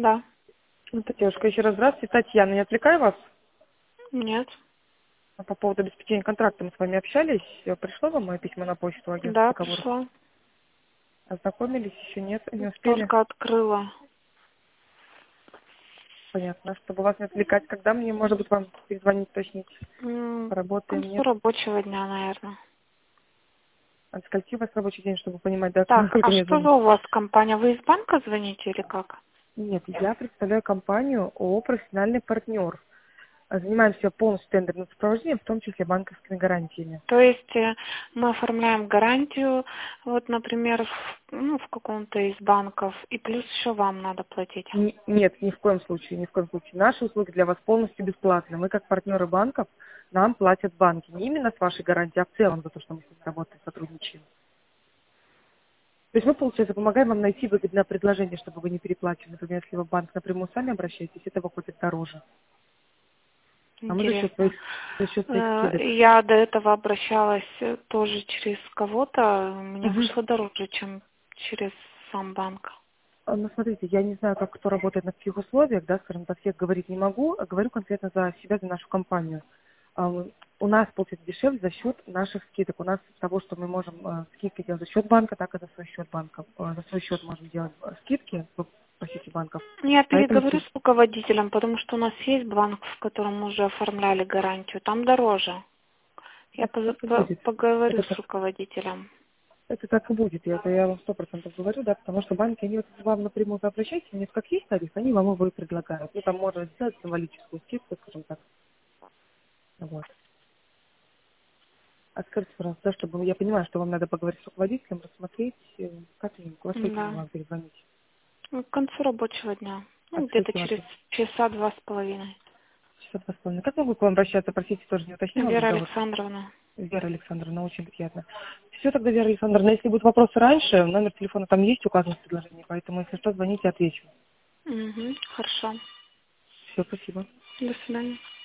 Да. Девушка, еще раз здравствуйте. Татьяна, не отвлекаю вас? Нет. По поводу обеспечения контракта мы с вами общались. Пришло вам мое письмо на почту агентства Да, договоров? пришла. Ознакомились? Еще нет? Не успели? Только открыла. Понятно. Чтобы вас не отвлекать, когда мне, может быть, вам перезвонить, уточнить? К Работаем, концу нет? рабочего дня, наверное. От скольки у вас рабочий день, чтобы понимать, да, Так, сколько а мне что звонить? за у вас компания? Вы из банка звоните или как? Нет, я представляю компанию ООО «Профессиональный партнер». Занимаемся полностью тендерным сопровождением, в том числе банковскими гарантиями. То есть мы оформляем гарантию, вот, например, в каком-то из банков, и плюс еще вам надо платить. Нет, ни в коем случае, ни в коем случае. Наши услуги для вас полностью бесплатны. Мы, как партнеры банков, нам платят банки. Не именно с вашей гарантией, а в целом за то, что мы с ними работаем, сотрудничаем. То есть мы, получается, помогаем вам найти выгодное предложение, чтобы вы не переплачивали. Например, если вы в банк напрямую сами обращаетесь, это выходит дороже. А мы Интересно. за счет своих скидок. Я до этого обращалась тоже через кого-то. Мне Мгм. вышло дороже, чем через сам банк. Ну, смотрите, я не знаю, как кто работает на каких условиях, да, скажем так, всех говорить не могу, а говорю конкретно за себя, за нашу компанию. У нас получается дешевле за счет наших скидок. У нас того, что мы можем скидки делать за счет банка, так и за свой счет банка. За свой счет можем делать скидки по сети банков. Я Поэтому переговорю с руководителем, потому что у нас есть банк, в котором мы уже оформляли гарантию. Там дороже. Я это так и будет. поговорю Это с так, руководителем. это так и будет. Это я вам 100% говорю, да, потому что банки, они вот вам напрямую обращайтесь, у них как есть тариф, они вам его и предлагают. Ну, там можно сделать символическую скидку, скажем так. Вот. А скажите, пожалуйста, да, чтобы я понимаю, что вам надо поговорить с руководителем, рассмотреть, как им, во сколько мне Да. вам перезвонить? К концу рабочего дня. От Где-то скольки вас? через часа 2,5. Часа 2,5. Как могу к вам обращаться? Простите, тоже не уточнила Вера разговор. Александровна. Вера Александровна, очень приятно. Все тогда, Вера Александровна, если будут вопросы раньше, номер телефона там есть указан в предложении, поэтому, если что, звоните, отвечу. Хорошо. Все, спасибо. До свидания.